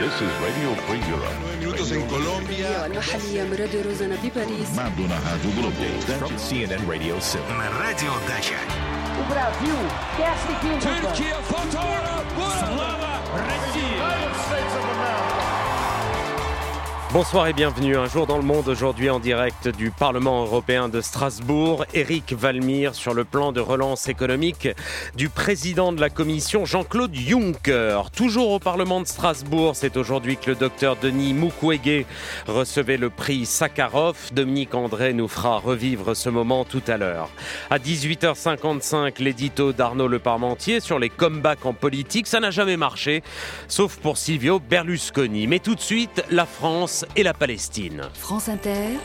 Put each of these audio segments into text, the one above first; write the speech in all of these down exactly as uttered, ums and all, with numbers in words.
This is Radio Free Europe. nueve minutos en Colombia. المحلية من راديو روزانا بباريس. From C N N Radio Seven. На радио Дача. O Brasil quer seguir Türkiye fotoğraf. Slava Россия. Bonsoir et bienvenue. Un jour dans le monde, aujourd'hui en direct du Parlement européen de Strasbourg. Éric Valmir sur le plan de relance économique du président de la Commission, Jean-Claude Juncker. Toujours au Parlement de Strasbourg, c'est aujourd'hui que le docteur Denis Mukwege recevait le prix Sakharov. Dominique André nous fera revivre ce moment tout à l'heure. À dix-huit heures cinquante-cinq, l'édito d'Arnaud Leparmentier sur les comebacks en politique. Ça n'a jamais marché, sauf pour Silvio Berlusconi. Mais tout de suite, la France et la Palestine. France Inter,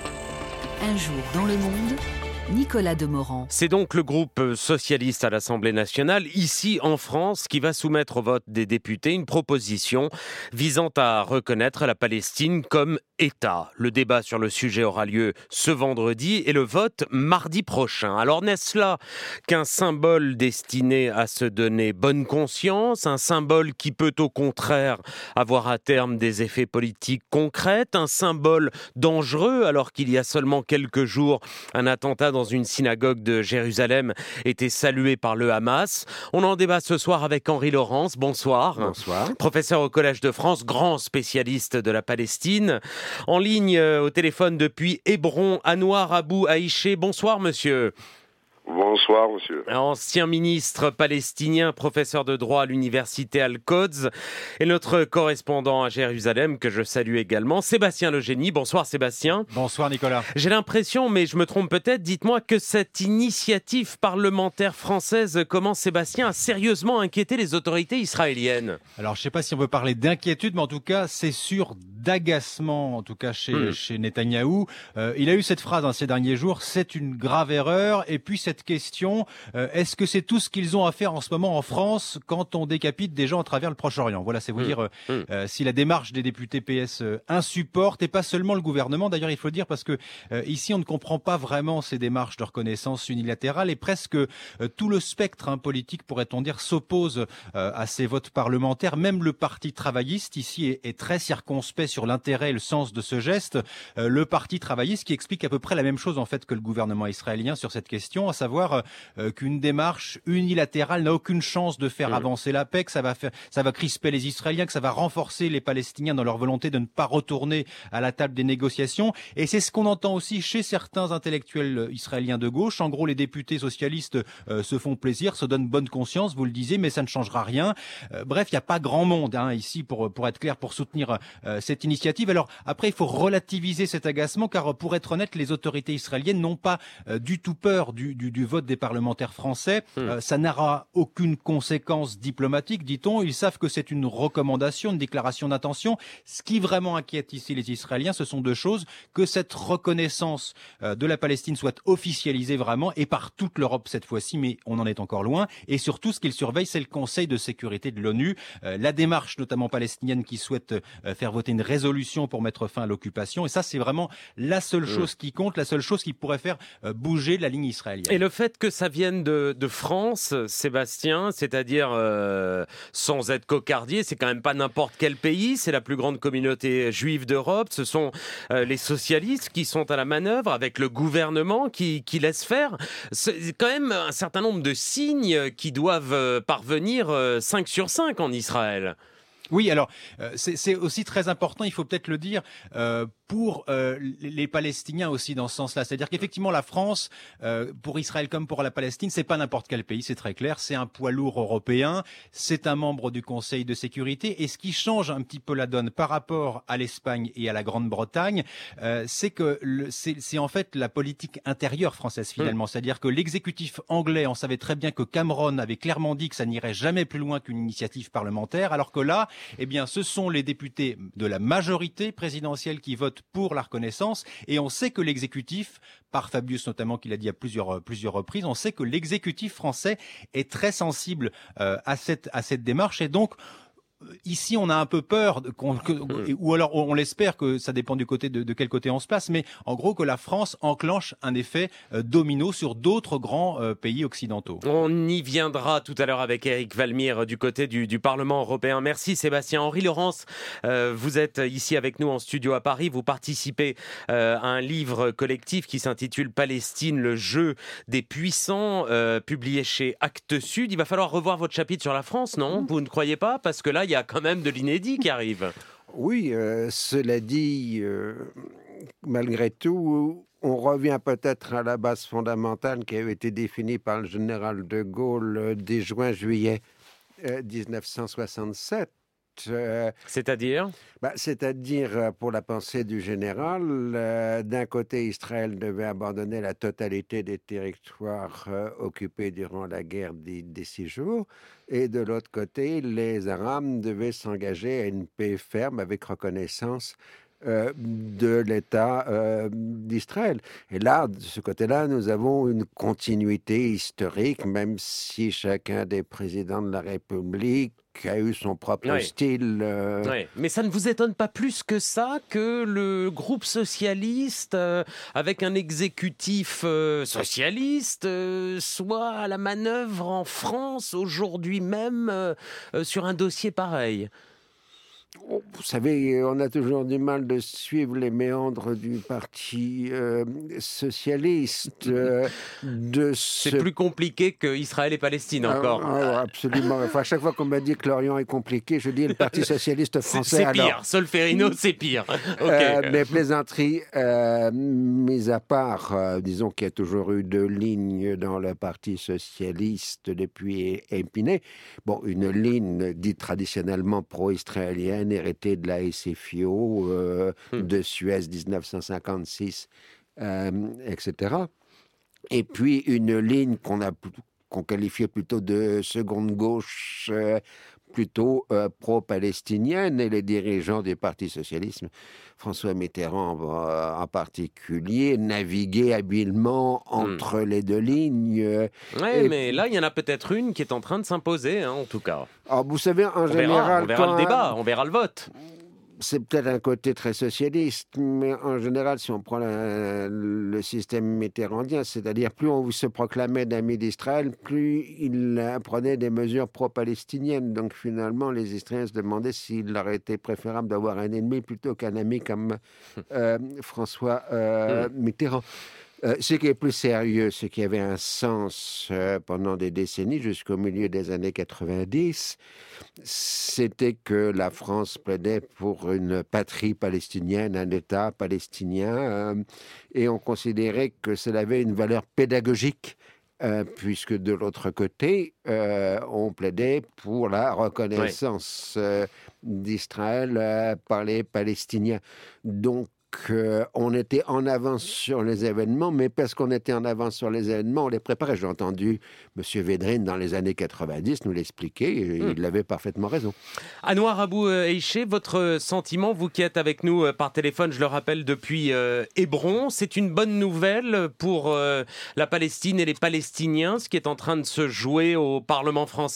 un jour dans le monde, Nicolas Demorand. C'est donc le groupe socialiste à l'Assemblée nationale, ici en France, qui va soumettre au vote des députés une proposition visant à reconnaître la Palestine comme État. Le débat sur le sujet aura lieu ce vendredi et le vote mardi prochain. Alors n'est-ce là qu'un symbole destiné à se donner bonne conscience, un symbole qui peut au contraire avoir à terme des effets politiques concrets, un symbole dangereux alors qu'il y a seulement quelques jours, un attentat dans une synagogue de Jérusalem était salué par le Hamas. On en débat ce soir avec Henri Laurence. Bonsoir. Bonsoir. Professeur au Collège de France, grand spécialiste de la Palestine. En ligne euh, au téléphone depuis Hébron, Anouar Abou Aïché. Bonsoir monsieur. Bonsoir, monsieur. Ancien ministre palestinien, professeur de droit à l'université Al-Quds et notre correspondant à Jérusalem, que je salue également, Sébastien Legénie. Bonsoir Sébastien. Bonsoir Nicolas. J'ai l'impression, mais je me trompe peut-être, dites-moi que cette initiative parlementaire française commence, Sébastien, à sérieusement inquiéter les autorités israéliennes. Alors je ne sais pas si on peut parler d'inquiétude, mais en tout cas c'est sûr d'agacement, en tout cas chez, mmh. chez Netanyahou. Euh, il a eu cette phrase hein, ces derniers jours, c'est une grave erreur, et puis cette question, euh, est-ce que c'est tout ce qu'ils ont à faire en ce moment en France quand on décapite des gens à travers le Proche-Orient? Voilà, c'est vous mmh. dire euh, mmh. euh, si la démarche des députés P S euh, insupporte, et pas seulement le gouvernement, d'ailleurs il faut le dire, parce que euh, ici on ne comprend pas vraiment ces démarches de reconnaissance unilatérale, et presque euh, tout le spectre hein, politique, pourrait-on dire, s'oppose euh, à ces votes parlementaires. Même le Parti travailliste ici est, est très circonspect sur l'intérêt et le sens de ce geste. Euh, le Parti travailliste qui explique à peu près la même chose en fait que le gouvernement israélien sur cette question, à savoir euh, qu'une démarche unilatérale n'a aucune chance de faire mmh. avancer la paix, que ça va faire, ça va crisper les Israéliens, que ça va renforcer les Palestiniens dans leur volonté de ne pas retourner à la table des négociations. Et c'est ce qu'on entend aussi chez certains intellectuels israéliens de gauche. En gros, les députés socialistes euh, se font plaisir, se donnent bonne conscience, vous le disiez, mais ça ne changera rien. Euh, bref, il n'y a pas grand monde hein, ici, pour, pour être clair, pour soutenir euh, cette initiative. Alors après, il faut relativiser cet agacement, car pour être honnête, les autorités israéliennes n'ont pas euh, du tout peur du, du, du vote des parlementaires français. Mmh. Euh, ça n'aura aucune conséquence diplomatique, dit-on. Ils savent que c'est une recommandation, une déclaration d'intention. Ce qui vraiment inquiète ici les Israéliens, ce sont deux choses: que cette reconnaissance euh, de la Palestine soit officialisée vraiment, et par toute l'Europe cette fois-ci, mais on en est encore loin. Et surtout, ce qu'ils surveillent, c'est le Conseil de sécurité de l'ONU. Euh, la démarche, notamment palestinienne, qui souhaite euh, faire voter une résolution pour mettre fin à l'occupation. Et ça, c'est vraiment la seule chose qui compte, la seule chose qui pourrait faire euh, bouger la ligne israélienne. Et le fait que ça vienne de, de France, Sébastien, c'est-à-dire euh, sans être cocardier, c'est quand même pas n'importe quel pays, c'est la plus grande communauté juive d'Europe, ce sont euh, les socialistes qui sont à la manœuvre, avec le gouvernement qui, qui laisse faire. C'est quand même un certain nombre de signes qui doivent euh, parvenir euh, cinq sur cinq en Israël. Oui, alors euh, c'est, c'est aussi très important, il faut peut-être le dire, euh, pour euh, les Palestiniens aussi dans ce sens-là. C'est-à-dire qu'effectivement la France, euh, pour Israël comme pour la Palestine, c'est pas n'importe quel pays, c'est très clair, c'est un poids lourd européen, c'est un membre du Conseil de sécurité, et ce qui change un petit peu la donne par rapport à l'Espagne et à la Grande-Bretagne, euh, c'est que le, c'est, c'est en fait la politique intérieure française finalement. Mmh. C'est-à-dire que l'exécutif anglais, on savait très bien que Cameron avait clairement dit que ça n'irait jamais plus loin qu'une initiative parlementaire, alors que là, eh bien, ce sont les députés de la majorité présidentielle qui votent pour la reconnaissance, et on sait que l'exécutif, par Fabius notamment, qui l'a dit à plusieurs, plusieurs reprises, on sait que l'exécutif français est très sensible euh, à cette, à cette démarche, et donc ici, on a un peu peur, de, qu'on, que, mmh. ou alors on, on l'espère que ça dépend du côté de, de quel côté on se place, mais en gros que la France enclenche un effet euh, domino sur d'autres grands euh, pays occidentaux. On y viendra tout à l'heure avec Éric Valmire du côté du, du Parlement européen. Merci Sébastien. Henri Laurence, euh, vous êtes ici avec nous en studio à Paris. Vous participez euh, à un livre collectif qui s'intitule Palestine, le jeu des puissants, euh, publié chez Actes Sud. Il va falloir revoir votre chapitre sur la France, non ? Vous ne croyez pas ? Parce que là, il y a quand même de l'inédit qui arrive. Oui, euh, cela dit, euh, malgré tout, on revient peut-être à la base fondamentale qui a été définie par le général de Gaulle euh, dès juin-juillet euh, dix-neuf cent soixante-sept. Euh, C'est-à-dire bah, C'est-à-dire, euh, pour la pensée du général, euh, d'un côté, Israël devait abandonner la totalité des territoires euh, occupés durant la guerre des, des six jours, et de l'autre côté, les Arabes devaient s'engager à une paix ferme avec reconnaissance euh, de l'État euh, d'Israël. Et là, de ce côté-là, nous avons une continuité historique, même si chacun des présidents de la République a eu son propre oui. style. Euh... Oui. Mais ça ne vous étonne pas plus que ça que le groupe socialiste, euh, avec un exécutif euh, socialiste, euh, soit à la manœuvre en France aujourd'hui même euh, euh, sur un dossier pareil ? Vous savez, on a toujours du mal de suivre les méandres du Parti euh, socialiste. Euh, de ce... C'est plus compliqué qu'Israël et Palestine encore. Ah, ah, absolument. Enfin, à chaque fois qu'on m'a dit que l'Orient est compliqué, je dis le Parti socialiste français. C'est, c'est pire. Alors... Solferino, c'est pire. Okay. Euh, mais plaisanterie euh, mis à part, euh, disons qu'il y a toujours eu deux lignes dans le Parti socialiste depuis Épinay. Bon, une ligne dite traditionnellement pro-israélienne, héritée de la S F I O, euh, hmm. de Suez dix-neuf cent cinquante-six, euh, et cetera. Et puis une ligne qu'on a qu'on qualifiait plutôt de seconde gauche, euh, plutôt euh, pro-palestinienne, et les dirigeants du Parti socialiste, François Mitterrand euh, en particulier, naviguaient habilement entre hmm. les deux lignes. Oui, mais là, il y en a peut-être une qui est en train de s'imposer, hein, en tout cas. Alors, vous savez, en on général... Verra, on verra le débat, on verra le vote. C'est peut-être un côté très socialiste, mais en général, si on prend la, le système mitterrandien, c'est-à-dire plus on se proclamait d'ami d'Israël, plus il prenait des mesures pro-palestiniennes. Donc finalement, les Israéliens se demandaient s'il leur était préférable d'avoir un ennemi plutôt qu'un ami comme euh, François euh, Mitterrand. Euh, ce qui est plus sérieux, ce qui avait un sens euh, pendant des décennies, jusqu'au milieu des années quatre-vingt-dix, c'était que la France plaidait pour une patrie palestinienne, un État palestinien, euh, et on considérait que cela avait une valeur pédagogique, euh, puisque de l'autre côté, euh, on plaidait pour la reconnaissance euh, d'Israël euh, par les Palestiniens. Donc, Euh, on était en avance sur les événements, mais parce qu'on était en avance sur les événements, on les préparait. J'ai entendu M. Védrine, dans les années quatre-vingt-dix, nous l'expliquer, et mmh. il avait parfaitement raison. Anouar Abou-Eiché, votre sentiment, vous qui êtes avec nous par téléphone, je le rappelle, depuis euh, Hébron, c'est une bonne nouvelle pour euh, la Palestine et les Palestiniens, ce qui est en train de se jouer au Parlement français ?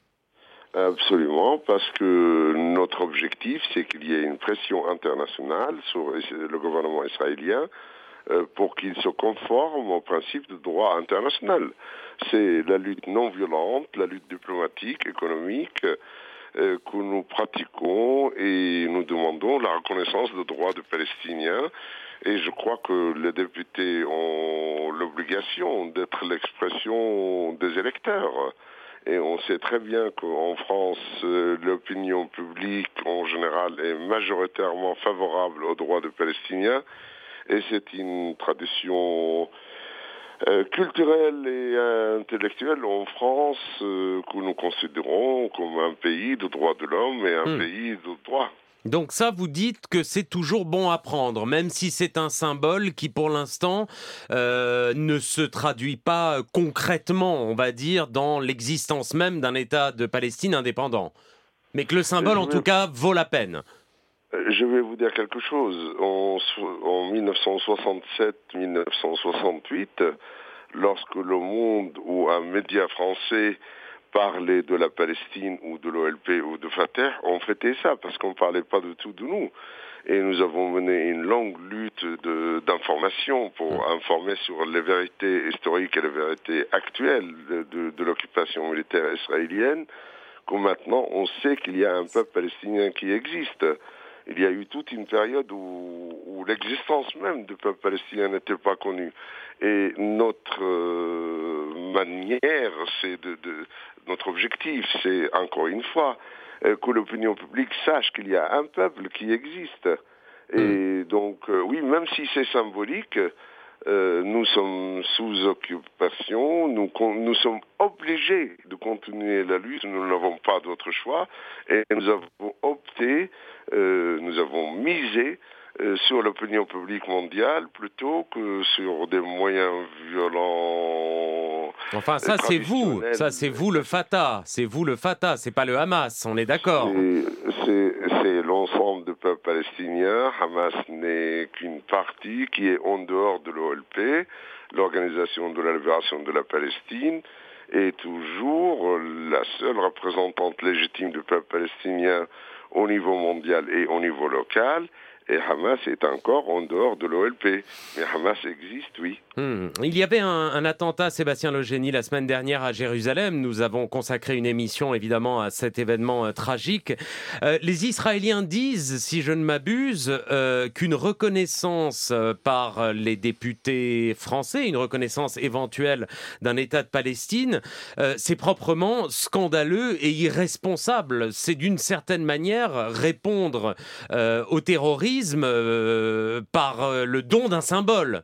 Absolument, parce que notre objectif, c'est qu'il y ait une pression internationale sur le gouvernement israélien euh, pour qu'il se conforme au principe de droit international. C'est la lutte non violente, la lutte diplomatique, économique euh, que nous pratiquons, et nous demandons la reconnaissance des droits des Palestiniens. Et je crois que les députés ont l'obligation d'être l'expression des électeurs. Et on sait très bien qu'en France, euh, l'opinion publique en général est majoritairement favorable aux droits des Palestiniens. Et c'est une tradition euh, culturelle et euh, intellectuelle en France euh, que nous considérons comme un pays de droits de l'homme et un mmh. pays de droit. Donc ça, vous dites que c'est toujours bon à prendre, même si c'est un symbole qui, pour l'instant, euh, ne se traduit pas concrètement, on va dire, dans l'existence même d'un État de Palestine indépendant. Mais que le symbole, en tout cas, vaut la peine. Je vais vous dire quelque chose. En, en dix-neuf cent soixante-sept dix-neuf cent soixante-huit, lorsque Le Monde ou un média français parlaient de la Palestine ou de l'O L P ou de Fatah, on fêtait ça parce qu'on ne parlait pas du tout de nous. Et nous avons mené une longue lutte de, d'information pour informer sur les vérités historiques et les vérités actuelles de, de, de l'occupation militaire israélienne, que maintenant on sait qu'il y a un peuple palestinien qui existe. Il y a eu toute une période où, où l'existence même du peuple palestinien n'était pas connue. Et notre euh, manière, c'est de, de, notre objectif, c'est encore une fois que l'opinion publique sache qu'il y a un peuple qui existe. Et donc, euh, oui, même si c'est symbolique, euh, nous sommes sous occupation, nous, nous sommes obligés de continuer la lutte, nous n'avons pas d'autre choix, et nous avons opté, euh, nous avons misé euh, sur l'opinion publique mondiale plutôt que sur des moyens violents. Enfin, ça c'est vous, ça c'est vous le Fatah, c'est vous le Fatah, c'est pas le Hamas, on est d'accord. C'est, c'est, c'est l'ensemble du peuple palestinien. Hamas n'est qu'une partie qui est en dehors de l'O L P, l'Organisation de la Libération de la Palestine, est toujours la seule représentante légitime du peuple palestinien au niveau mondial et au niveau local. Et Hamas est encore en dehors de l'O L P. Mais Hamas existe, oui. Hmm. Il y avait un, un attentat, Sébastien Legénie, la semaine dernière à Jérusalem. Nous avons consacré une émission, évidemment, à cet événement euh, tragique. Euh, les Israéliens disent, si je ne m'abuse, euh, qu'une reconnaissance euh, par les députés français, une reconnaissance éventuelle d'un État de Palestine, euh, c'est proprement scandaleux et irresponsable. C'est d'une certaine manière répondre euh, au terrorisme Euh, par euh, le don d'un symbole.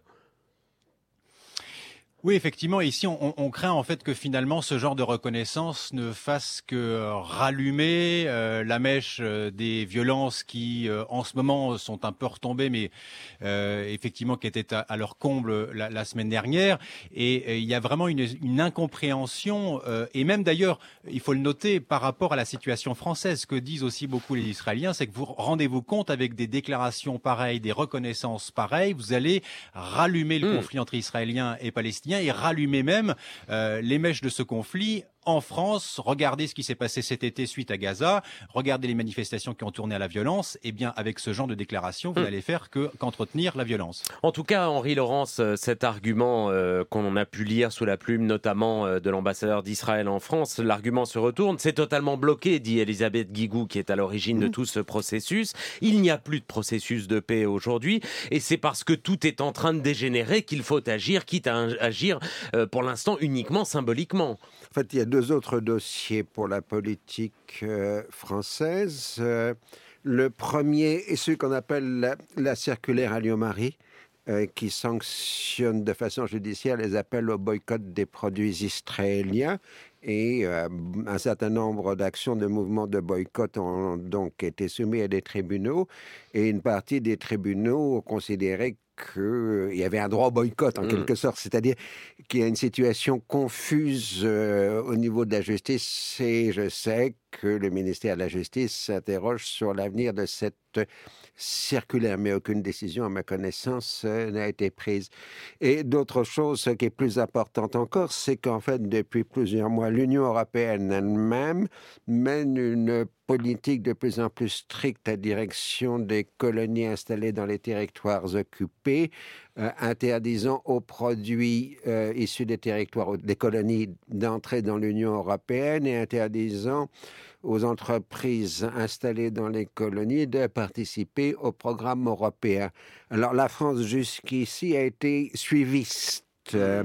Oui, effectivement, ici on, on craint en fait que finalement ce genre de reconnaissance ne fasse que rallumer euh, la mèche euh, des violences qui euh, en ce moment sont un peu retombées, mais euh, effectivement qui étaient à, à leur comble la, la semaine dernière. Et il y a vraiment une, une incompréhension, euh, et même d'ailleurs, il faut le noter par rapport à la situation française. Ce que disent aussi beaucoup les Israéliens, c'est que vous rendez-vous compte avec des déclarations pareilles, des reconnaissances pareilles, vous allez rallumer le mmh. conflit entre Israéliens et Palestiniens et rallumer même euh, les mèches de ce conflit en France. Regardez ce qui s'est passé cet été suite à Gaza, regardez les manifestations qui ont tourné à la violence. Et bien, avec ce genre de déclaration, vous mmh. n'allez faire que, qu'entretenir la violence. En tout cas, Henri Laurence, cet argument euh, qu'on a pu lire sous la plume, notamment euh, de l'ambassadeur d'Israël en France, l'argument se retourne. C'est totalement bloqué, dit Elisabeth Guigou, qui est à l'origine mmh. de tout ce processus. Il n'y a plus de processus de paix aujourd'hui, et c'est parce que tout est en train de dégénérer qu'il faut agir, quitte à agir euh, pour l'instant uniquement symboliquement. En fait, il y a deux autres dossiers pour la politique euh, française. Euh, le premier est celui qu'on appelle la, la circulaire Alliot-Marie, euh, qui sanctionne de façon judiciaire les appels au boycott des produits israéliens. Et euh, un certain nombre d'actions de mouvements de boycott ont donc été soumis à des tribunaux. Et une partie des tribunaux ont considéré qu'il y avait un droit au boycott, en mmh. quelque sorte. C'est-à-dire qu'il y a une situation confuse euh, au niveau de la justice. Et je sais que le ministère de la Justice s'interroge sur l'avenir de cette circulaire, mais aucune décision, à ma connaissance, euh, n'a été prise. Et d'autre chose, ce qui est plus important encore, c'est qu'en fait, depuis plusieurs mois, l'Union européenne elle-même mène une politique de plus en plus stricte à direction des colonies installées dans les territoires occupés, euh, interdisant aux produits euh, issus des territoires, des colonies, d'entrer dans l'Union européenne et interdisant aux entreprises installées dans les colonies de participer au programme européen. Alors la France jusqu'ici a été suiviste euh,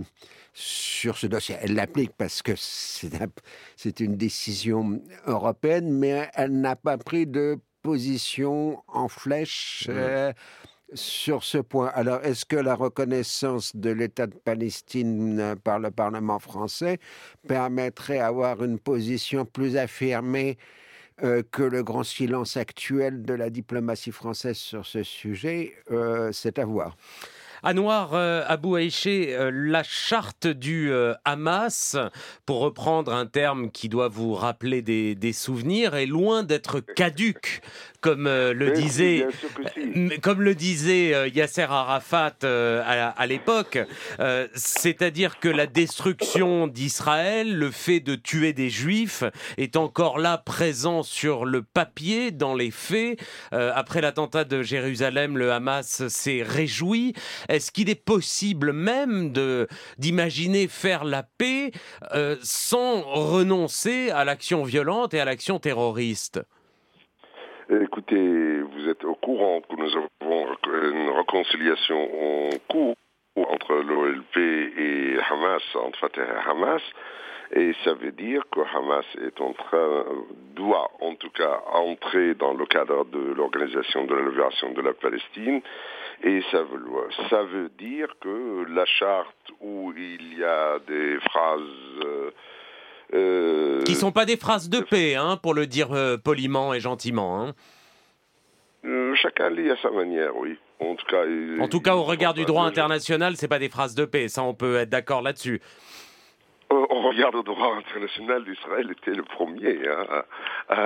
sur ce dossier. Elle l'applique parce que c'est, un, c'est une décision européenne, mais elle n'a pas pris de position en flèche euh, sur ce point. Alors, est-ce que la reconnaissance de l'État de Palestine par le Parlement français permettrait d'avoir une position plus affirmée euh, que le grand silence actuel de la diplomatie française sur ce sujet? euh, C'est à voir. Anouar euh, Abou Aïché, euh, la charte du euh, Hamas, pour reprendre un terme qui doit vous rappeler des, des souvenirs, est loin d'être caduque, comme euh, le Mais disait, si. comme le disait euh, Yasser Arafat euh, à, à l'époque, euh, c'est-à-dire que la destruction d'Israël, le fait de tuer des Juifs, est encore là, présent sur le papier, dans les faits. Euh, après l'attentat de Jérusalem, le Hamas s'est réjoui. Est-ce qu'il est possible même de d'imaginer faire la paix euh, sans renoncer à l'action violente et à l'action terroriste? Écoutez, vous êtes au courant que nous avons une réconciliation en cours entre l'O L P et Hamas, entre Fatah et Hamas, et ça veut dire que Hamas est en train, doit en tout cas entrer dans le cadre de l'Organisation de la libération de la Palestine, et ça veut, ça veut dire que la charte où il y a des phrases... Euh, Euh, qui ne sont pas des phrases de paix, hein, pour le dire euh, poliment et gentiment. Hein. Euh, chacun lit à sa manière, oui. En tout cas, en tout cas au regard du droit international, ce n'est pas des phrases de paix. Ça, on peut être d'accord là-dessus. Euh, au regard du droit international, l'Israël était le premier hein, à,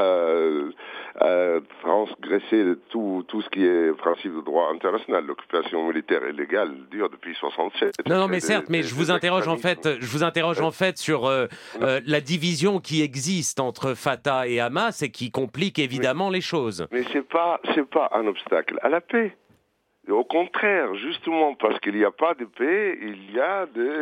à transgresser tout, tout ce qui est principe de droit international. L'occupation militaire illégale dure depuis soixante-sept. Non, non, mais des, certes, mais des, je vous interroge en fait, je vous interroge en fait sur euh, euh, la division qui existe entre Fatah et Hamas et qui complique évidemment mais, les choses. Mais c'est pas, c'est pas un obstacle à la paix. Au contraire, justement parce qu'il n'y a pas de paix, il y a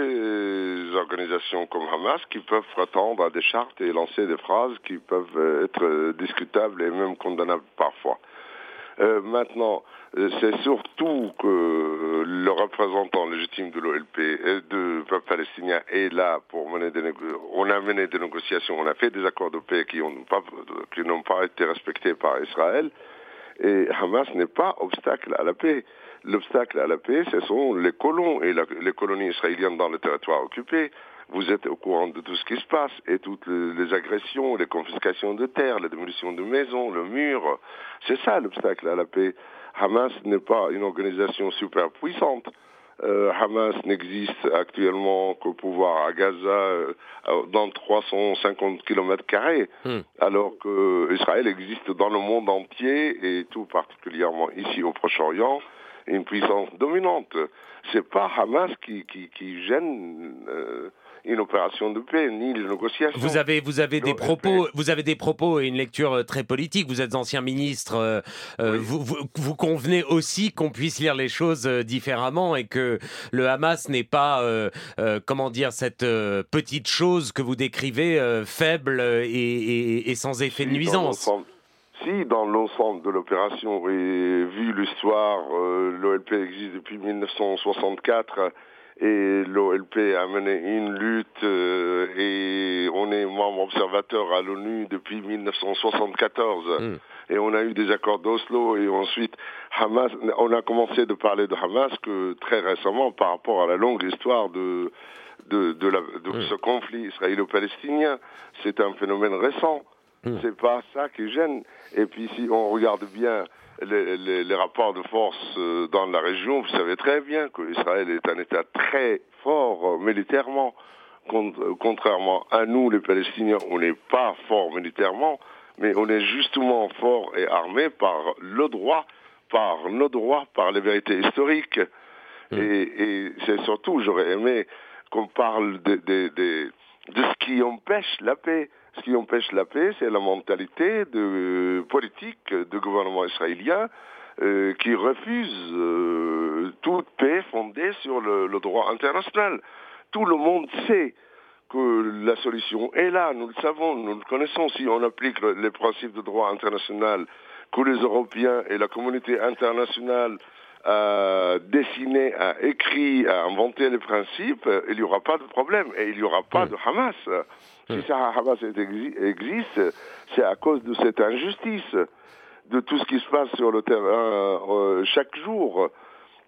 des organisations comme Hamas qui peuvent prétendre à des chartes et lancer des phrases qui peuvent être discutables et même condamnables parfois. Euh, maintenant, c'est surtout que le représentant légitime de l'O L P et du peuple palestinien est là pour mener des négociations. On a mené des négociations, on a fait des accords de paix qui n'ont pas, qui n'ont pas été respectés par Israël. Et Hamas n'est pas obstacle à la paix. L'obstacle à la paix, ce sont les colons et la, les colonies israéliennes dans le territoire occupé. Vous êtes au courant de tout ce qui se passe et toutes les, les agressions, les confiscations de terres, les démolitions de maisons, le mur. C'est ça l'obstacle à la paix. Hamas n'est pas une organisation super puissante. Euh, Hamas n'existe actuellement qu'au pouvoir à Gaza euh, dans trois cent cinquante kilomètres carrés, mmh. alors qu'Israël existe dans le monde entier et tout particulièrement ici au Proche-Orient, une puissance dominante. C'est pas Hamas qui, qui, qui gêne euh, une opération de paix, ni les négociations. Vous avez, vous avez des propos, vous avez des propos et une lecture très politique. Vous êtes ancien ministre. Euh, oui. vous, vous, vous convenez aussi qu'on puisse lire les choses différemment et que le Hamas n'est pas, euh, euh, comment dire, cette euh, petite chose que vous décrivez euh, faible et, et, et sans effet si, de nuisance. Si, dans l'ensemble de l'opération, et vu l'histoire, euh, l'O L P existe depuis mille neuf cent soixante-quatre. Et l'O L P a mené une lutte euh, et on est membre observateur à l'ONU depuis mille neuf cent soixante-quatorze. Mm. Et on a eu des accords d'Oslo et ensuite Hamas, on a commencé de parler de Hamas que très récemment par rapport à la longue histoire de, de, de, la, de mm. ce conflit israélo-palestinien. C'est un phénomène récent. Mm. C'est pas ça qui gêne. Et puis si on regarde bien Les, les, les rapports de force euh, dans la région, vous savez très bien qu'Israël est un État très fort euh, militairement. Cont- contrairement à nous, les Palestiniens, on n'est pas fort militairement, mais on est justement fort et armé par le droit, par nos droits, par les vérités historiques. Mmh. Et, et c'est surtout, j'aurais aimé qu'on parle de, de, de, de ce qui empêche la paix. Ce qui empêche la paix, c'est la mentalité de, euh, politique du gouvernement israélien euh, qui refuse euh, toute paix fondée sur le, le droit international. Tout le monde sait que la solution est là, nous le savons, nous le connaissons. Si on applique le, les principes de droit international que les Européens et la communauté internationale a dessiné, a écrit, a inventé les principes, il n'y aura pas de problème et il n'y aura pas de Hamas. Si ça Hamas existe, c'est à cause de cette injustice, de tout ce qui se passe sur le terrain euh, chaque jour.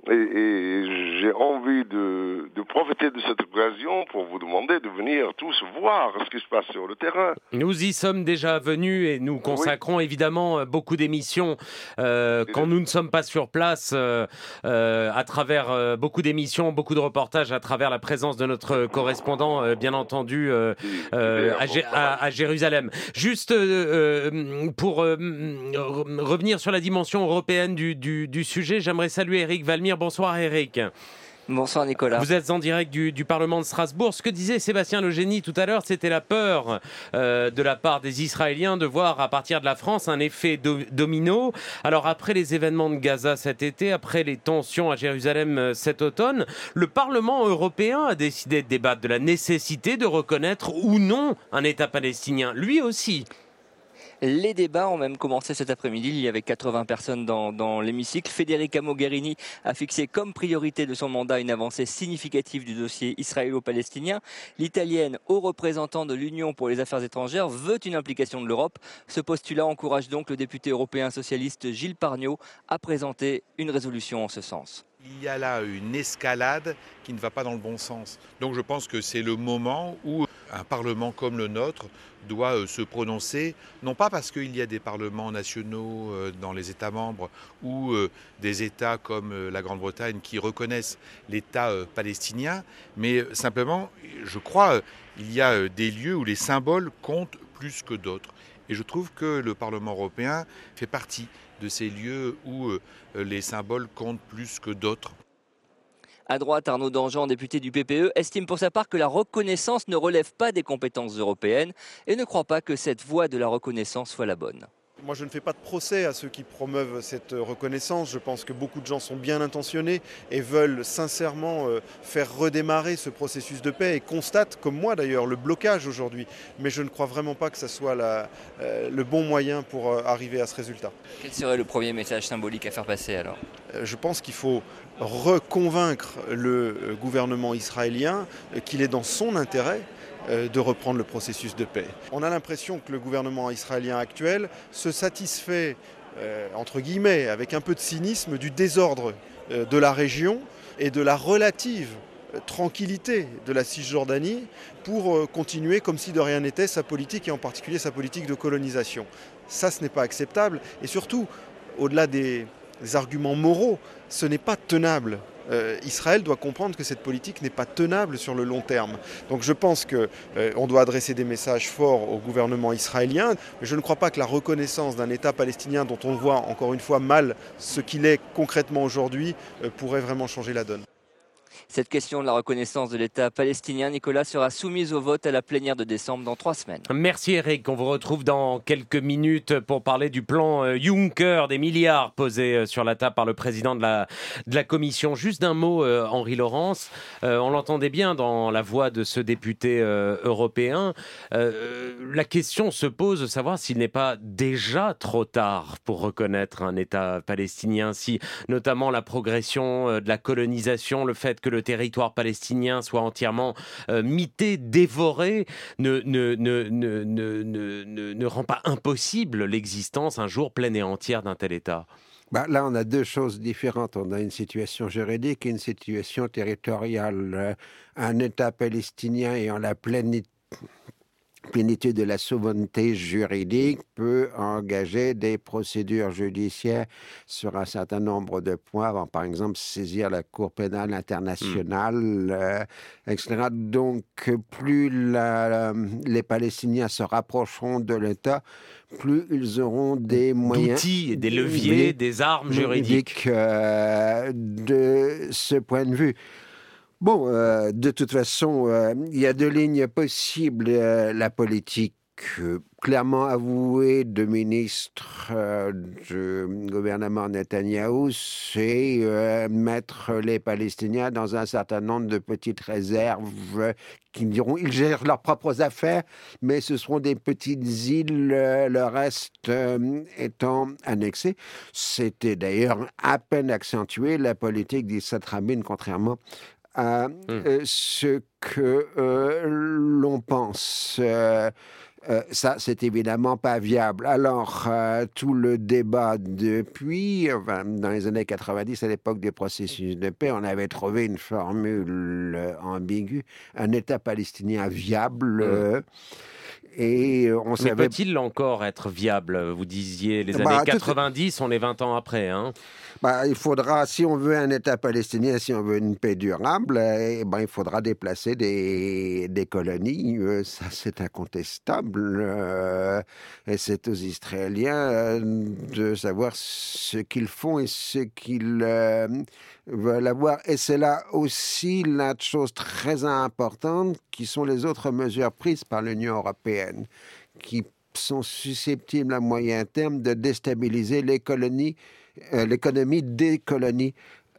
Et, et j'ai envie de, de profiter de cette occasion pour vous demander de venir tous voir ce qui se passe sur le terrain. Nous y sommes déjà venus et nous consacrons oui. évidemment beaucoup d'émissions euh, quand nous ne sommes pas sur place, euh, euh, à travers euh, beaucoup d'émissions, beaucoup de reportages, à travers la présence de notre correspondant, euh, bien entendu, euh, euh, à, Gé- à, à Jérusalem. Juste euh, pour euh, revenir sur la dimension européenne du, du, du sujet, j'aimerais saluer Eric Valmir. Bonsoir Eric. Bonsoir Nicolas. Vous êtes en direct du, du Parlement de Strasbourg. Ce que disait Sébastien Legénie tout à l'heure, c'était la peur euh, de la part des Israéliens de voir à partir de la France un effet do- domino. Alors après les événements de Gaza cet été, après les tensions à Jérusalem cet automne, le Parlement européen a décidé de débattre de la nécessité de reconnaître ou non un État palestinien, lui aussi. Les débats ont même commencé cet après-midi. Il y avait quatre-vingts personnes dans, dans l'hémicycle. Federica Mogherini a fixé comme priorité de son mandat une avancée significative du dossier israélo-palestinien. L'Italienne, haut représentant de l'Union pour les affaires étrangères, veut une implication de l'Europe. Ce postulat encourage donc le député européen socialiste Gilles Pargnot à présenter une résolution en ce sens. Il y a là une escalade qui ne va pas dans le bon sens. Donc je pense que c'est le moment où un Parlement comme le nôtre doit se prononcer, non pas parce qu'il y a des parlements nationaux dans les États membres ou des États comme la Grande-Bretagne qui reconnaissent l'État palestinien, mais simplement, je crois, il y a des lieux où les symboles comptent plus que d'autres. Et je trouve que le Parlement européen fait partie de ces lieux où les symboles comptent plus que d'autres. À droite, Arnaud Danjean, député du P P E, estime pour sa part que la reconnaissance ne relève pas des compétences européennes et ne croit pas que cette voie de la reconnaissance soit la bonne. Moi, je ne fais pas de procès à ceux qui promeuvent cette reconnaissance. Je pense que beaucoup de gens sont bien intentionnés et veulent sincèrement faire redémarrer ce processus de paix et constatent, comme moi d'ailleurs, le blocage aujourd'hui. Mais je ne crois vraiment pas que ce soit la, euh, le bon moyen pour arriver à ce résultat. Quel serait le premier message symbolique à faire passer alors ? Je pense qu'il faut reconvaincre le gouvernement israélien qu'il est dans son intérêt de reprendre le processus de paix. On a l'impression que le gouvernement israélien actuel se satisfait, euh, entre guillemets, avec un peu de cynisme, du désordre euh, de la région et de la relative euh, tranquillité de la Cisjordanie pour euh, continuer comme si de rien n'était sa politique et en particulier sa politique de colonisation. Ça, ce n'est pas acceptable et surtout, au-delà des, des arguments moraux, ce n'est pas tenable. Euh, Israël doit comprendre que cette politique n'est pas tenable sur le long terme. Donc je pense qu'on euh, doit adresser des messages forts au gouvernement israélien. Mais je ne crois pas que la reconnaissance d'un État palestinien dont on voit encore une fois mal ce qu'il est concrètement aujourd'hui euh, pourrait vraiment changer la donne. Cette question de la reconnaissance de l'État palestinien, Nicolas, sera soumise au vote à la plénière de décembre dans trois semaines. Merci Eric, on vous retrouve dans quelques minutes pour parler du plan Juncker, des milliards posés sur la table par le président de la, de la Commission. Juste d'un mot, euh, Henri Laurence, euh, on l'entendait bien dans la voix de ce député euh, européen, euh, la question se pose de savoir s'il n'est pas déjà trop tard pour reconnaître un État palestinien, si notamment la progression euh, de la colonisation, le fait que le territoire palestinien soit entièrement euh, mité, dévoré, ne, ne, ne, ne, ne, ne, ne rend pas impossible l'existence un jour pleine et entière d'un tel État. Bah, là, on a deux choses différentes. On a une situation juridique et une situation territoriale. Un État palestinien ayant la plénitude plénitude de la souveraineté juridique peut engager des procédures judiciaires sur un certain nombre de points, avant par exemple saisir la Cour pénale internationale, mmh. euh, et cetera. Donc, plus la, les Palestiniens se rapprocheront de l'État, plus ils auront des moyens... D'outils et des leviers, des, des armes juridiques. Euh, de ce point de vue. Bon, euh, de toute façon, euh, il y a deux lignes possibles. Euh, la politique euh, clairement avouée de ministres euh, du gouvernement Netanyahou, c'est euh, mettre les Palestiniens dans un certain nombre de petites réserves euh, qui diront ils gèrent leurs propres affaires, mais ce seront des petites îles, euh, le reste euh, étant annexé. C'était d'ailleurs à peine accentué la politique d'Yitzhak Rabin, contrairement à euh, ce que euh, l'on pense. Euh, Euh, ça, c'est évidemment pas viable. Alors, euh, tout le débat depuis, enfin, dans les années quatre-vingt-dix, à l'époque des processus de paix, on avait trouvé une formule euh, ambiguë, un État palestinien viable. Euh, et on Mais savait... peut-il encore être viable? Vous disiez les années bah, quatre-vingt-dix, on est vingt ans après. Hein. Bah, il faudra, si on veut un État palestinien, si on veut une paix durable, eh ben, il faudra déplacer des, des colonies. Euh, ça, c'est incontestable. Euh, et c'est aux Israéliens euh, de savoir ce qu'ils font et ce qu'ils euh, veulent avoir. Et c'est là aussi la chose très importante qui sont les autres mesures prises par l'Union européenne, qui sont susceptibles à moyen terme de déstabiliser les colonies, euh, l'économie des colonies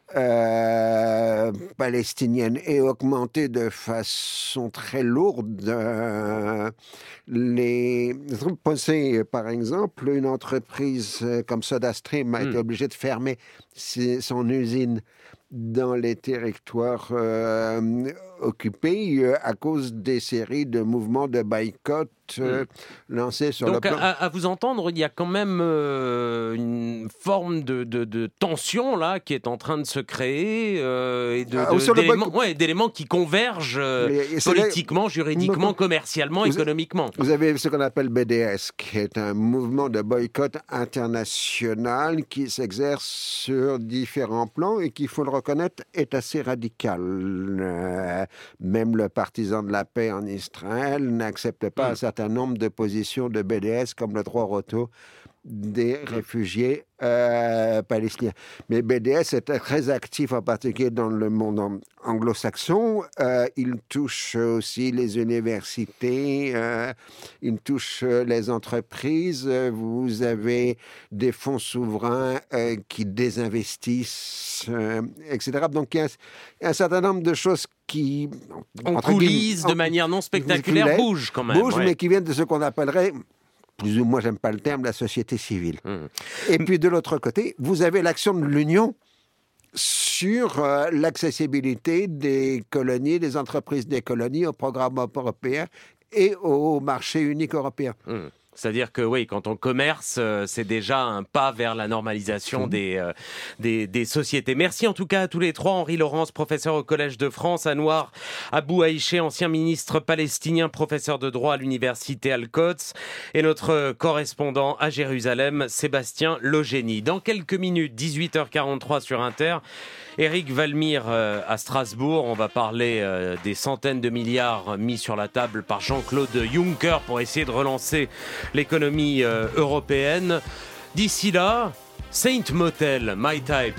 euh, palestiniennes et augmenter de façon très lourde euh, les... Pensez, par exemple, une entreprise comme SodaStream a mmh. été obligée de fermer ses, son usine dans les territoires euh, occupés euh, à cause des séries de mouvements de boycott euh, mmh. lancés sur Donc, le plan... à, à vous entendre, il y a quand même euh, une forme de, de, de tension là qui est en train de se créer euh, et de, ah, de, d'éléments, boycott... ouais, d'éléments qui convergent euh, politiquement, là... juridiquement, commercialement, vous économiquement. Vous avez ce qu'on appelle B D S, qui est un mouvement de boycott international qui s'exerce sur différents plans et qui, il faut le reconnaître, est assez radical. Euh, même le partisan de la paix en Israël n'accepte pas mmh. un certain nombre de positions de B D S comme le droit au retour des réfugiés euh, palestiniens. Mais B D S est très actif, en particulier dans le monde anglo-saxon. Euh, il touche aussi les universités, euh, il touche les entreprises. Vous avez des fonds souverains euh, qui désinvestissent, euh, et cetera. Donc il y a un, un certain nombre de choses qui, en coulisses, de manière non spectaculaire, bougent quand même. Bougent, ouais. mais qui viennent de ce qu'on appellerait... plus ou moins, j'aime pas le terme, la société civile. Mmh. Et puis de l'autre côté, vous avez l'action de l'Union sur euh, l'accessibilité des colonies, des entreprises des colonies au programme européen et au marché unique européen. Mmh. C'est-à-dire que oui, quand on commerce, euh, c'est déjà un pas vers la normalisation mmh. des, euh, des, des sociétés. Merci en tout cas à tous les trois. Henri Laurence, professeur au Collège de France, Anouar Abou Aïché, ancien ministre palestinien, professeur de droit à l'université Al-Quds, et notre correspondant à Jérusalem, Sébastien Logénie. Dans quelques minutes, dix-huit heures quarante-trois sur Inter, Éric Valmir euh, à Strasbourg. On va parler euh, des centaines de milliards mis sur la table par Jean-Claude Juncker pour essayer de relancer l'économie euh, européenne. D'ici là, Saint Motel, My Type.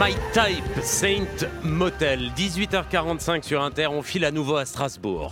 My Type, Saint Motel. dix-huit heures quarante-cinq sur Inter, on file à nouveau à Strasbourg.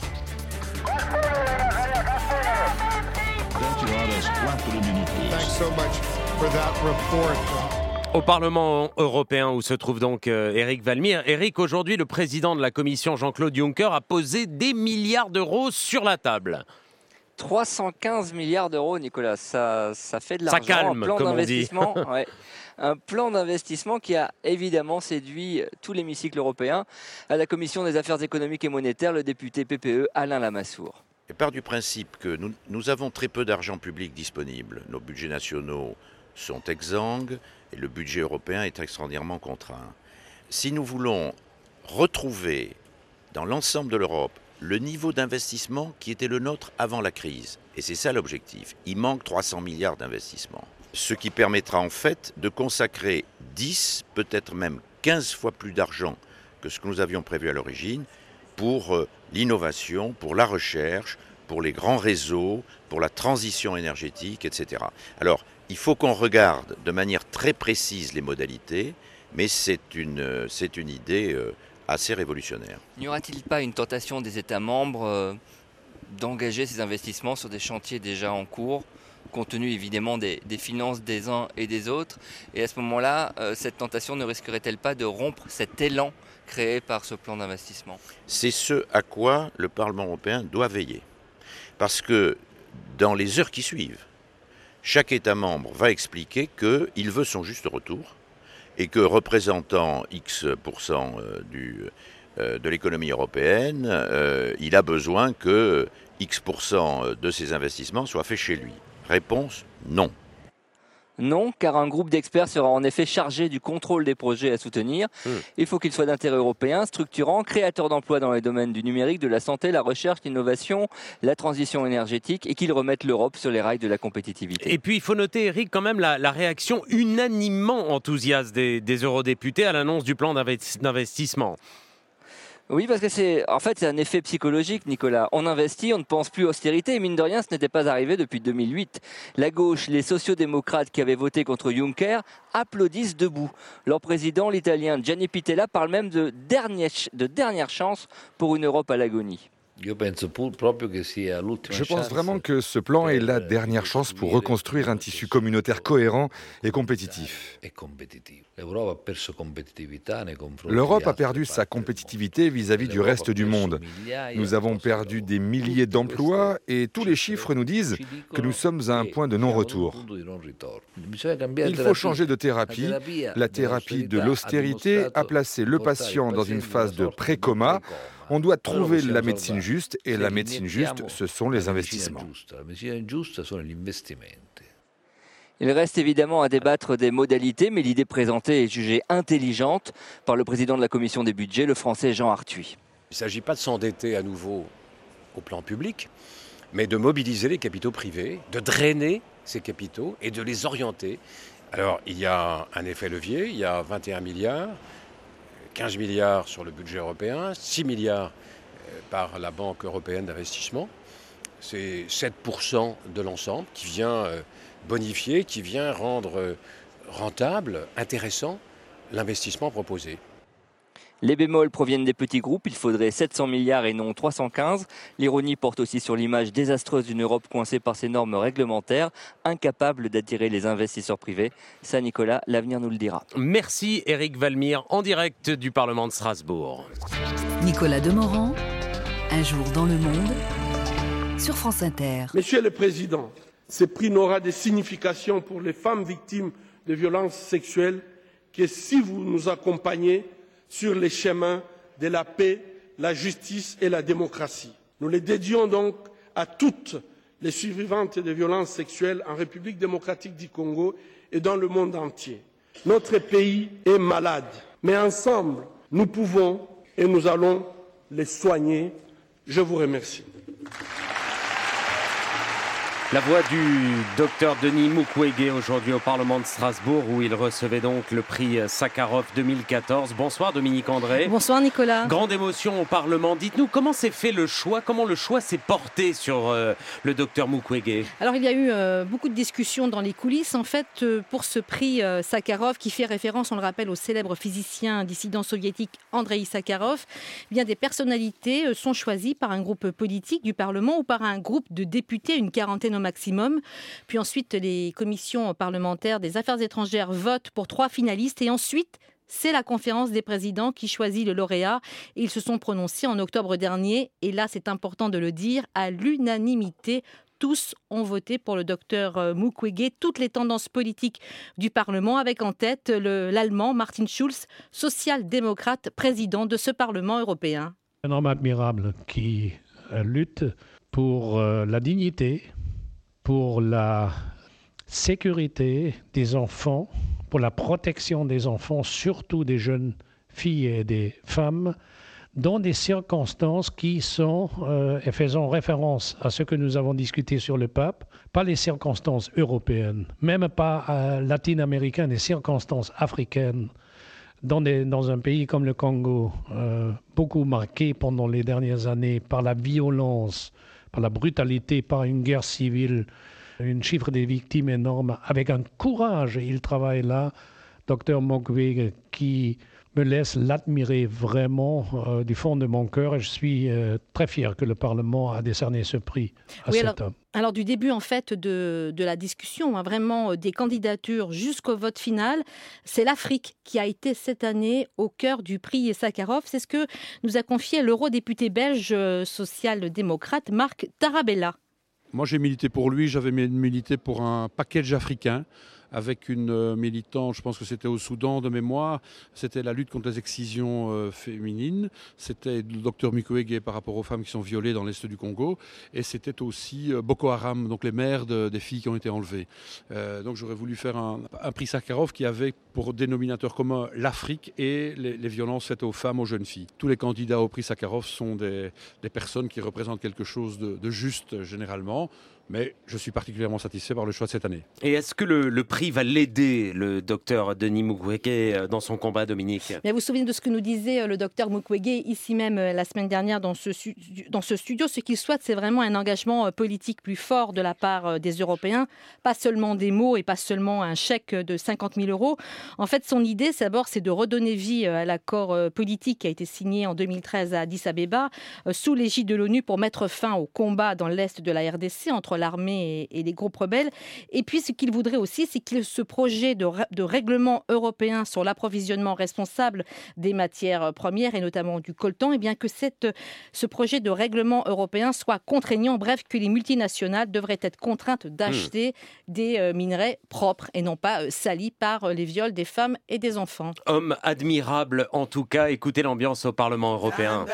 Thanks so much for that report. Au Parlement européen où se trouve donc euh, Éric Valmir. Éric, aujourd'hui, le président de la Commission, Jean-Claude Juncker, a posé des milliards d'euros sur la table. trois cent quinze milliards d'euros, Nicolas, ça, ça fait de l'argent. Ça calme, un plan comme on dit. d'investissement, ouais, un plan d'investissement qui a évidemment séduit tout l'hémicycle européen. À la Commission des affaires économiques et monétaires, le député P P E Alain Lamassoure. Et part du principe que nous, nous avons très peu d'argent public disponible. Nos budgets nationaux sont exsangues et le budget européen est extraordinairement contraint. Si nous voulons retrouver dans l'ensemble de l'Europe le niveau d'investissement qui était le nôtre avant la crise, et c'est ça l'objectif, il manque trois cents milliards d'investissements, ce qui permettra en fait de consacrer dix, peut-être même quinze fois plus d'argent que ce que nous avions prévu à l'origine pour euh, l'innovation, pour la recherche, pour les grands réseaux, pour la transition énergétique, et cetera. Alors, il faut qu'on regarde de manière très précise les modalités, mais c'est une, c'est une idée euh, assez révolutionnaire. N'y aura-t-il pas une tentation des États membres euh, d'engager ces investissements sur des chantiers déjà en cours, compte tenu évidemment des, des finances des uns et des autres? Et à ce moment-là, euh, cette tentation ne risquerait-elle pas de rompre cet élan créé par ce plan d'investissement? C'est ce à quoi le Parlement européen doit veiller. Parce que dans les heures qui suivent, chaque État membre va expliquer qu'il veut son juste retour et que représentant X pour cent du, euh, de l'économie européenne, euh, il a besoin que X pour cent de ses investissements soient faits chez lui. Réponse, non. Non, car un groupe d'experts sera en effet chargé du contrôle des projets à soutenir. Mmh. Il faut qu'il soit d'intérêt européen, structurant, créateur d'emplois dans les domaines du numérique, de la santé, la recherche, l'innovation, la transition énergétique et qu'il remette l'Europe sur les rails de la compétitivité. Et puis il faut noter, Eric, quand même la, la réaction unanimement enthousiaste des, des eurodéputés à l'annonce du plan d'investissement. Oui, parce que c'est en fait c'est un effet psychologique, Nicolas. On investit, on ne pense plus austérité, et mine de rien, ce n'était pas arrivé depuis deux mille huit. La gauche, les sociodémocrates qui avaient voté contre Juncker, applaudissent debout. Leur président, l'italien Gianni Pittella, parle même de dernière, de dernière chance pour une Europe à l'agonie. Je pense vraiment que ce plan est la dernière chance pour reconstruire un tissu communautaire cohérent et compétitif. L'Europe a perdu sa compétitivité vis-à-vis du reste du monde. Nous avons perdu des milliers d'emplois et tous les chiffres nous disent que nous sommes à un point de non-retour. Il faut changer de thérapie. La thérapie de l'austérité a placé le patient dans une phase de pré-coma. On doit trouver la médecine juste, et la médecine juste, ce sont les investissements. Il reste évidemment à débattre des modalités, mais l'idée présentée est jugée intelligente par le président de la commission des budgets, le français Jean Arthuis. Il ne s'agit pas de s'endetter à nouveau au plan public, mais de mobiliser les capitaux privés, de drainer ces capitaux et de les orienter. Alors, il y a un effet levier, il y a vingt et un milliards, quinze milliards sur le budget européen, six milliards par la Banque européenne d'investissement. C'est sept pour cent de l'ensemble qui vient bonifier, qui vient rendre rentable, intéressant l'investissement proposé. Les bémols proviennent des petits groupes, il faudrait sept cents milliards et non trois cent quinze. L'ironie porte aussi sur l'image désastreuse d'une Europe coincée par ses normes réglementaires, incapable d'attirer les investisseurs privés. Ça, Nicolas, l'avenir nous le dira. Merci Éric Valmir, en direct du Parlement de Strasbourg. Nicolas Demorand, Un jour dans le monde, sur France Inter. Monsieur le Président, ce prix n'aura de signification pour les femmes victimes de violences sexuelles que si vous nous accompagnez sur les chemins de la paix, la justice et la démocratie. Nous les dédions donc à toutes les survivantes de violences sexuelles en République démocratique du Congo et dans le monde entier. Notre pays est malade, mais ensemble, nous pouvons et nous allons les soigner. Je vous remercie. La voix du docteur Denis Mukwege aujourd'hui au Parlement de Strasbourg où il recevait donc le prix Sakharov deux mille quatorze. Bonsoir Dominique André. Bonsoir Nicolas. Grande émotion au Parlement. Dites-nous comment s'est fait le choix, comment le choix s'est porté sur euh, le docteur Mukwege. Alors il y a eu euh, beaucoup de discussions dans les coulisses en fait euh, pour ce prix euh, Sakharov qui fait référence, on le rappelle, au célèbre physicien dissident soviétique Andreï Sakharov. Eh bien, des personnalités euh, sont choisies par un groupe politique du Parlement ou par un groupe de députés, une quarantaine au maximum. Puis ensuite, les commissions parlementaires des affaires étrangères votent pour trois finalistes et ensuite, c'est la conférence des présidents qui choisit le lauréat. Ils se sont prononcés en octobre dernier et là, c'est important de le dire, à l'unanimité. Tous ont voté pour le docteur Mukwege, toutes les tendances politiques du Parlement, avec en tête le, l'Allemand Martin Schulz, social-démocrate, président de ce Parlement européen. Un homme admirable qui lutte pour la dignité, pour la sécurité des enfants, pour la protection des enfants, surtout des jeunes filles et des femmes, dans des circonstances qui sont, euh, et faisant référence à ce que nous avons discuté sur le pape, pas les circonstances européennes, même pas euh, latino-américaines, les circonstances africaines, dans, des, dans un pays comme le Congo, euh, beaucoup marqué pendant les dernières années par la violence, par la brutalité, par une guerre civile, un chiffre des victimes énorme, avec un courage. Il travaille là, docteur Mukwege, qui me laisse l'admirer vraiment euh, du fond de mon cœur. Et je suis euh, très fier que le Parlement a décerné ce prix à oui, cet alors, homme. Alors du début en fait de, de la discussion, hein, vraiment des candidatures jusqu'au vote final, c'est l'Afrique qui a été cette année au cœur du prix Sakharov. C'est ce que nous a confié l'eurodéputé belge euh, social-démocrate Marc Tarabella. Moi j'ai milité pour lui, j'avais milité pour un package africain avec une militante, je pense que c'était au Soudan de mémoire, c'était la lutte contre les excisions euh, féminines, c'était le docteur Mukwege par rapport aux femmes qui sont violées dans l'est du Congo, et c'était aussi euh, Boko Haram, donc les mères de, des filles qui ont été enlevées. Euh, donc j'aurais voulu faire un, un prix Sakharov qui avait pour dénominateur commun l'Afrique et les, les violences faites aux femmes, aux jeunes filles. Tous les candidats au prix Sakharov sont des, des personnes qui représentent quelque chose de, de juste généralement, mais je suis particulièrement satisfait par le choix de cette année. Et est-ce que le, le prix va l'aider, le docteur Denis Mukwege, dans son combat, Dominique ? Mais vous vous souvenez de ce que nous disait le docteur Mukwege ici même la semaine dernière dans ce, dans ce studio. Ce qu'il souhaite, c'est vraiment un engagement politique plus fort de la part des Européens, pas seulement des mots et pas seulement un chèque de cinquante mille euros. En fait, son idée, d'abord, c'est de redonner vie à l'accord politique qui a été signé en deux mille treize à Addis Abeba, sous l'égide de l'ONU pour mettre fin au combat dans l'est de la R D C entre l'armée et les groupes rebelles. Et puis, ce qu'il voudrait aussi, c'est que ce projet de, de règlement européen sur l'approvisionnement responsable des matières premières, et notamment du coltan, et bien que cette, ce projet de règlement européen soit contraignant, bref, que les multinationales devraient être contraintes d'acheter mmh. des euh, minerais propres et non pas euh, salis par euh, les viols des femmes et des enfants. Homme admirable, en tout cas. Écoutez l'ambiance au Parlement européen.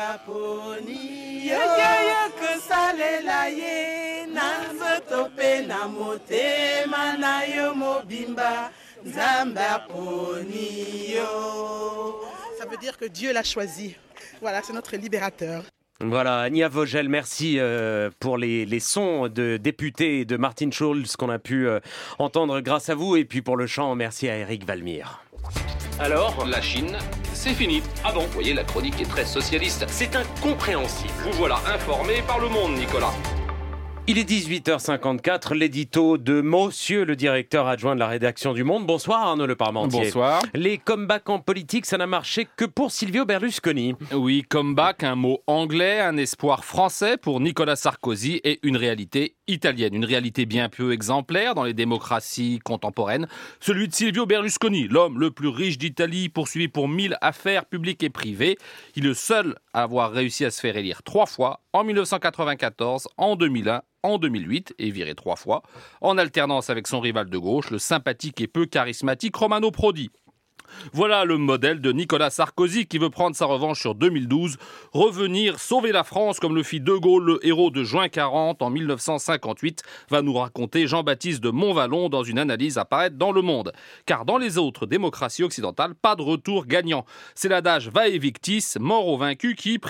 Ça veut dire que Dieu l'a choisi. Voilà, c'est notre libérateur. Voilà, Ania Vogel, merci euh, pour les, les sons de députés de Martin Schulz qu'on a pu euh, entendre grâce à vous, et puis pour le chant, merci à Eric Valmire. Alors, la Chine, c'est fini. Ah bon ? Vous voyez, la chronique est très socialiste. C'est incompréhensible. Vous voilà informé par le monde, Nicolas. Il est dix-huit heures cinquante-quatre, l'édito de Monsieur, le directeur adjoint de la rédaction du Monde. Bonsoir Arnaud Le Parmentier. Bonsoir. Les comebacks en politique, ça n'a marché que pour Silvio Berlusconi. Oui, comeback, un mot anglais, un espoir français pour Nicolas Sarkozy et une réalité italienne. Une réalité bien peu exemplaire dans les démocraties contemporaines. Celui de Silvio Berlusconi, l'homme le plus riche d'Italie, poursuivi pour mille affaires publiques et privées. Il est le seul à avoir réussi à se faire élire trois fois, en dix-neuf cent quatre-vingt-quatorze, en deux mille un, en deux mille huit, et viré trois fois, en alternance avec son rival de gauche, le sympathique et peu charismatique Romano Prodi. Voilà le modèle de Nicolas Sarkozy qui veut prendre sa revanche sur deux mille douze, revenir sauver la France comme le fit De Gaulle, le héros de juin quarante en dix-neuf cent cinquante-huit, va nous raconter Jean-Baptiste de Montvalon dans une analyse à paraître dans Le Monde. Car dans les autres démocraties occidentales, pas de retour gagnant. C'est l'adage vae victis, mort au vaincu, qui y prévaut.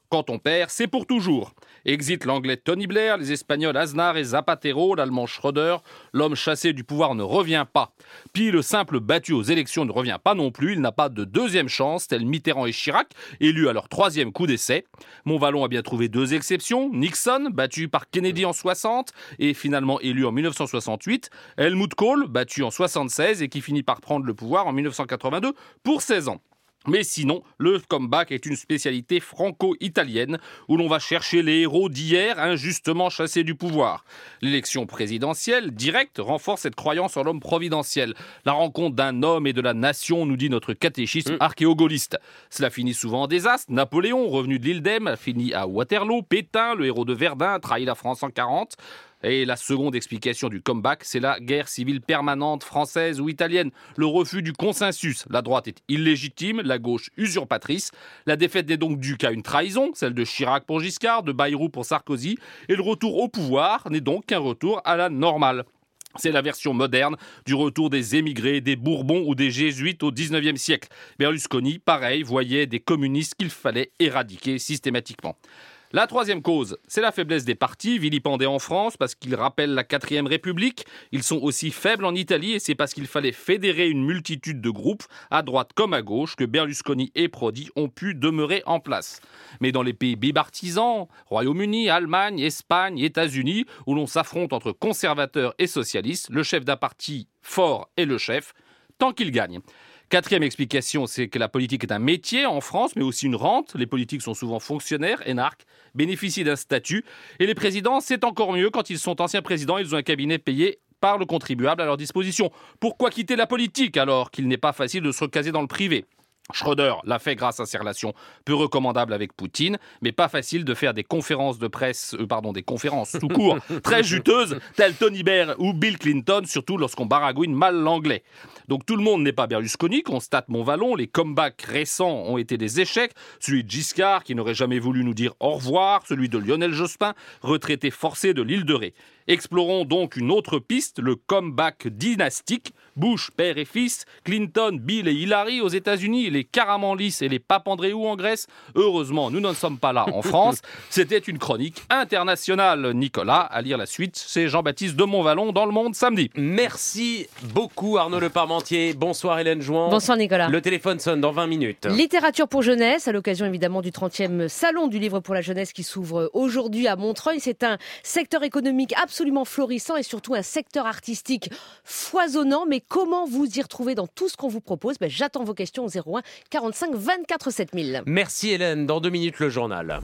Quand on perd, c'est pour toujours. Exit l'anglais Tony Blair, les espagnols Aznar et Zapatero, l'allemand Schröder. L'homme chassé du pouvoir ne revient pas. Puis le simple battu aux élections ne revient pas non plus. Il n'a pas de deuxième chance, tel Mitterrand et Chirac, élus à leur troisième coup d'essai. Montvalon a bien trouvé deux exceptions. Nixon, battu par Kennedy en soixante et finalement élu en dix-neuf cent soixante-huit. Helmut Kohl, battu en soixante-seize et qui finit par prendre le pouvoir en dix-neuf cent quatre-vingt-deux pour seize ans. Mais sinon, le comeback est une spécialité franco-italienne où l'on va chercher les héros d'hier injustement chassés du pouvoir. L'élection présidentielle directe renforce cette croyance en l'homme providentiel. La rencontre d'un homme et de la nation, nous dit notre catéchisme mmh. archéogaulliste. Cela finit souvent en désastre. Napoléon, revenu de l'île d'Elbe, a fini à Waterloo. Pétain, le héros de Verdun, a trahi la France en quarante. Et la seconde explication du comeback, c'est la guerre civile permanente française ou italienne. Le refus du consensus. La droite est illégitime, la gauche usurpatrice. La défaite n'est donc due qu'à une trahison, celle de Chirac pour Giscard, de Bayrou pour Sarkozy. Et le retour au pouvoir n'est donc qu'un retour à la normale. C'est la version moderne du retour des émigrés, des Bourbons ou des Jésuites au dix-neuvième siècle. Berlusconi, pareil, voyait des communistes qu'il fallait éradiquer systématiquement. La troisième cause, c'est la faiblesse des partis, vilipendés en France parce qu'ils rappellent la quatrième République. Ils sont aussi faibles en Italie et c'est parce qu'il fallait fédérer une multitude de groupes, à droite comme à gauche, que Berlusconi et Prodi ont pu demeurer en place. Mais dans les pays bipartisans, Royaume-Uni, Allemagne, Espagne, États-Unis, où l'on s'affronte entre conservateurs et socialistes, le chef d'un parti fort est le chef, tant qu'il gagne. Quatrième explication, c'est que la politique est un métier en France, mais aussi une rente. Les politiques sont souvent fonctionnaires, énarques, bénéficient d'un statut. Et les présidents, c'est encore mieux quand ils sont anciens présidents, ils ont un cabinet payé par le contribuable à leur disposition. Pourquoi quitter la politique alors qu'il n'est pas facile de se recaser dans le privé ? Schröder l'a fait grâce à ses relations peu recommandables avec Poutine, mais pas facile de faire des conférences de presse, euh, pardon, des conférences tout court, très juteuses, telles Tony Blair ou Bill Clinton, surtout lorsqu'on baragouine mal l'anglais. Donc tout le monde n'est pas Berlusconi, constate Montvalon, les comebacks récents ont été des échecs, celui de Giscard qui n'aurait jamais voulu nous dire au revoir, celui de Lionel Jospin, retraité forcé de l'île de Ré. Explorons donc une autre piste, le comeback dynastique. Bush, père et fils, Clinton, Bill et Hillary aux États-Unis, les Karamanlis et les Papandréou en Grèce. Heureusement, nous n'en sommes pas là en France. C'était une chronique internationale. Nicolas, à lire la suite, c'est Jean-Baptiste de Montvalon dans Le Monde samedi. Merci beaucoup Arnaud Le Parmentier. Bonsoir Hélène Jouan. Bonsoir Nicolas. Le téléphone sonne dans vingt minutes. Littérature pour jeunesse, à l'occasion évidemment du trentième salon du livre pour la jeunesse qui s'ouvre aujourd'hui à Montreuil. C'est un secteur économique absolument absolument florissant et surtout un secteur artistique foisonnant. Mais comment vous y retrouver dans tout ce qu'on vous propose ? Ben, j'attends vos questions au zéro un quarante-cinq vingt-quatre sept mille. Merci Hélène, dans deux minutes le journal.